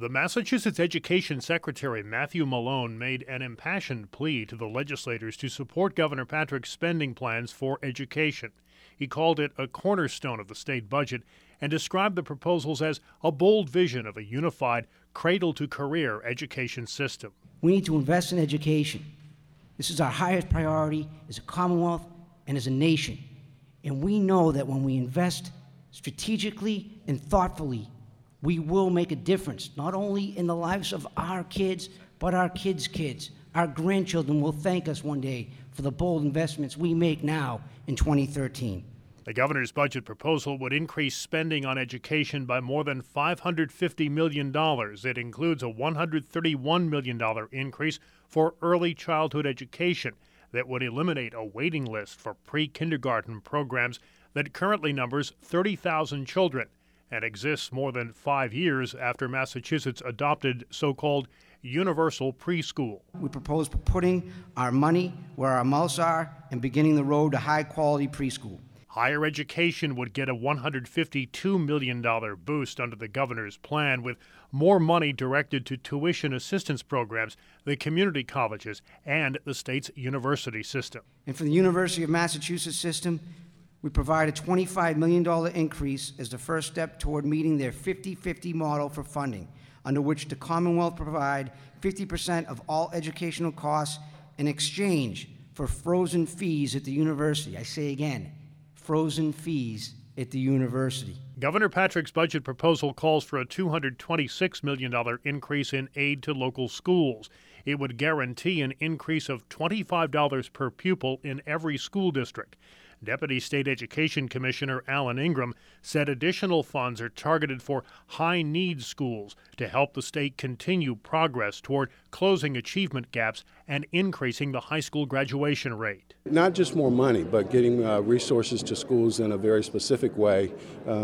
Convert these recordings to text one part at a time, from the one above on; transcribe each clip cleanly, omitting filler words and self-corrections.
The Massachusetts Education Secretary Matthew Malone made an impassioned plea to the legislators to support Governor Patrick's spending plans for education. He called it a cornerstone of the state budget and described the proposals as a bold vision of a unified cradle-to-career education system. We need to invest in education. This is our highest priority as a Commonwealth and as a nation. And we know that when we invest strategically and thoughtfully, we will make a difference, not only in the lives of our kids, but our kids' kids. Our grandchildren will thank us one day for the bold investments we make now in 2013. The governor's budget proposal would increase spending on education by more than $550 million. It includes a $131 million increase for early childhood education that would eliminate a waiting list for pre-kindergarten programs that currently numbers 30,000 children and exists more than 5 years after Massachusetts adopted so-called universal preschool. We propose putting our money where our mouths are and beginning the road to high-quality preschool. Higher education would get a $152 million boost under the governor's plan, with more money directed to tuition assistance programs, the community colleges, and the state's university system. And for the University of Massachusetts system, we provide a $25 million increase as the first step toward meeting their 50-50 model for funding, under which the Commonwealth provide 50% of all educational costs in exchange for frozen fees at the university. I say again, frozen fees at the university. Governor Patrick's budget proposal calls for a $226 million increase in aid to local schools. It would guarantee an increase of $25 per pupil in every school district. Deputy State Education Commissioner Alan Ingram said additional funds are targeted for high-need schools to help the state continue progress toward closing achievement gaps and increasing the high school graduation rate. Not just more money, but getting resources to schools in a very specific way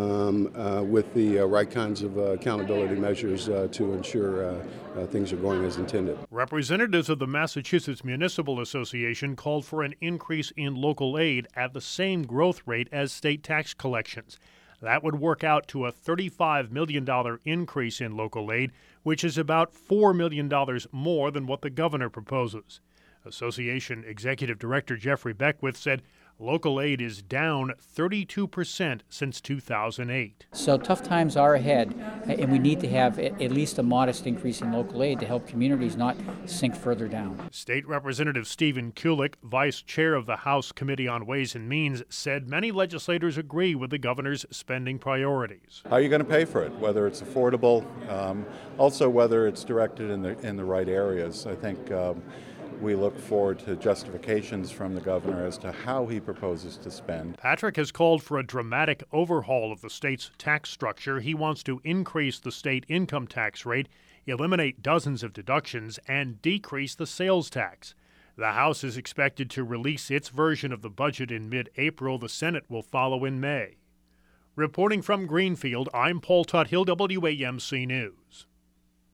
with the right kinds of accountability measures to ensure things are going as intended. Representatives of the Massachusetts Municipal Association called for an increase in local aid at the same growth rate as state tax collections. That would work out to a $35 million increase in local aid, which is about $4 million more than what the governor proposes. Association Executive Director Jeffrey Beckwith said local aid is down 32% since 2008. So tough times are ahead, and we need to have at least a modest increase in local aid to help communities not sink further down. State Representative Stephen Kulik, vice chair of the House Committee on Ways and Means, said many legislators agree with the governor's spending priorities. How are you going to pay for it? Whether it's affordable, also whether it's directed in the right areas. I think we look forward to justifications from the governor as to how he proposes to spend. Patrick has called for a dramatic overhaul of the state's tax structure. He wants to increase the state income tax rate, eliminate dozens of deductions, and decrease the sales tax. The House is expected to release its version of the budget in mid-April. The Senate will follow in May. Reporting from Greenfield, I'm Paul Tuthill, WAMC News.